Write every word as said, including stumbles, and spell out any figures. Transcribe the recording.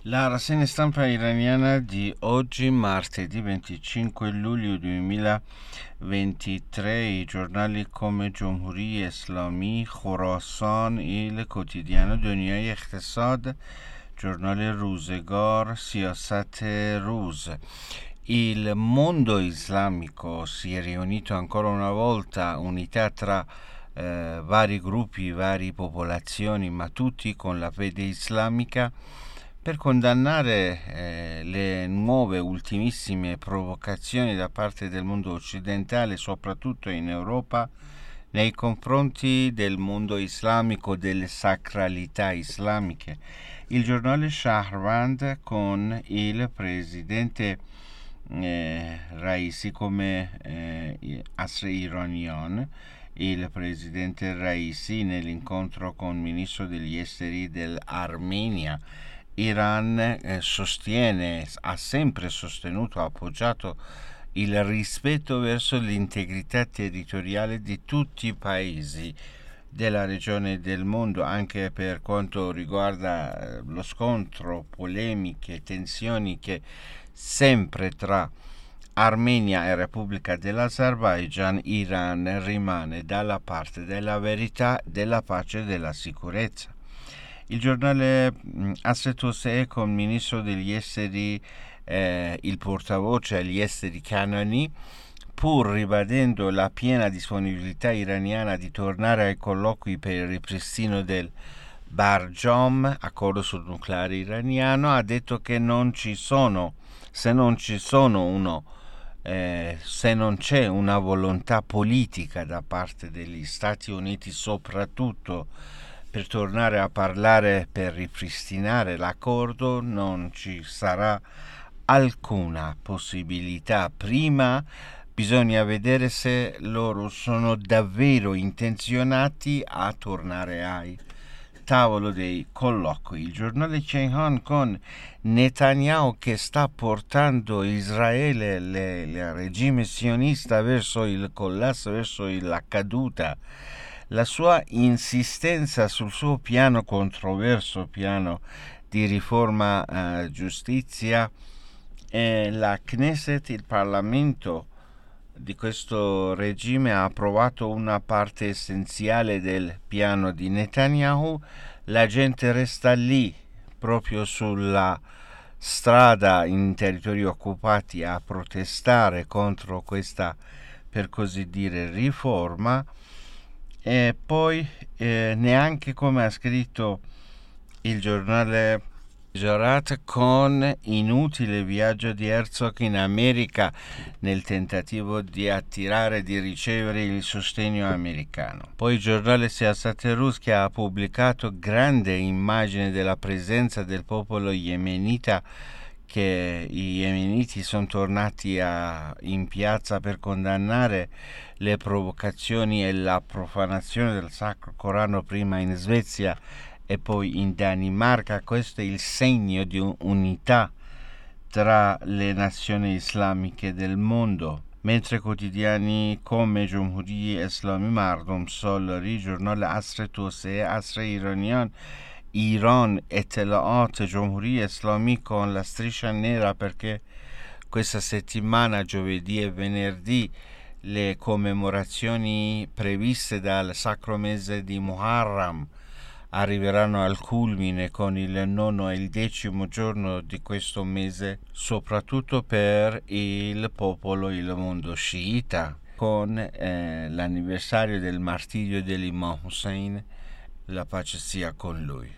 La rassegna stampa iraniana di oggi, martedì venticinque luglio duemilaventitré, i giornali come Jomhuri Eslomi, Khorasan, il quotidiano Duniya Iqtisad, giornale Ruzegar, Siyasat Ruz. Il mondo islamico si è riunito ancora una volta, unità tra eh, vari gruppi, varie popolazioni, ma tutti con la fede islamica, per condannare eh, le nuove ultimissime provocazioni da parte del mondo occidentale, soprattutto in Europa, nei confronti del mondo islamico, delle sacralità islamiche. Il giornale Shahrband con il presidente eh, Raisi come eh, Asr Iranian, il presidente Raisi nell'incontro con il ministro degli esteri dell'Armenia. Iran eh, sostiene, ha sempre sostenuto, ha appoggiato il rispetto verso l'integrità territoriale di tutti i paesi della regione del mondo, anche per quanto riguarda lo scontro, polemiche, tensioni che sempre tra Armenia e Repubblica dell'Azerbaigian. Iran rimane dalla parte della verità, della pace e della sicurezza. Il giornale Assetose con il ministro degli esteri, eh, il portavoce agli esteri Kanani, pur ribadendo la piena disponibilità iraniana di tornare ai colloqui per il ripristino del Barjom, accordo sul nucleare iraniano, ha detto che non ci sono, se non ci sono uno, eh, se non c'è una volontà politica da parte degli Stati Uniti, soprattutto per tornare a parlare, per ripristinare l'accordo, non ci sarà alcuna possibilità. Prima bisogna vedere se loro sono davvero intenzionati a tornare ai tavolo dei colloqui. Il giornale Ceyhan con Netanyahu che sta portando Israele, le, il regime sionista, verso il collasso, verso la caduta. La sua insistenza sul suo piano controverso, piano di riforma eh, giustizia, eh, la Knesset, il Parlamento di questo regime, ha approvato una parte essenziale del piano di Netanyahu. La gente resta lì, proprio sulla strada in territori occupati, a protestare contro questa, per così dire, riforma. E poi eh, neanche, come ha scritto il giornale Jarat, con inutile viaggio di Herzog in America nel tentativo di attirare, di ricevere il sostegno americano. Poi il giornale Siyasat Rus, che ha pubblicato grande immagine della presenza del popolo yemenita, che i yemeniti sono tornati a, in piazza per condannare le provocazioni e la profanazione del Sacro Corano, prima in Svezia e poi in Danimarca. Questo è il segno di unità tra le nazioni islamiche del mondo. Mentre quotidiani come Jomhuri Eslomi, Mardom Solari, giornale Asr Tose, Asr Iranian, Iran, Etellaat, Jomhuri Eslomi con la striscia nera, perché questa settimana, giovedì e venerdì, le commemorazioni previste dal sacro mese di Muharram arriveranno al culmine con il nono e il decimo giorno di questo mese, soprattutto per il popolo, il mondo sciita, con eh, l'anniversario del martirio dell'Imam Hussein, la pace sia con lui.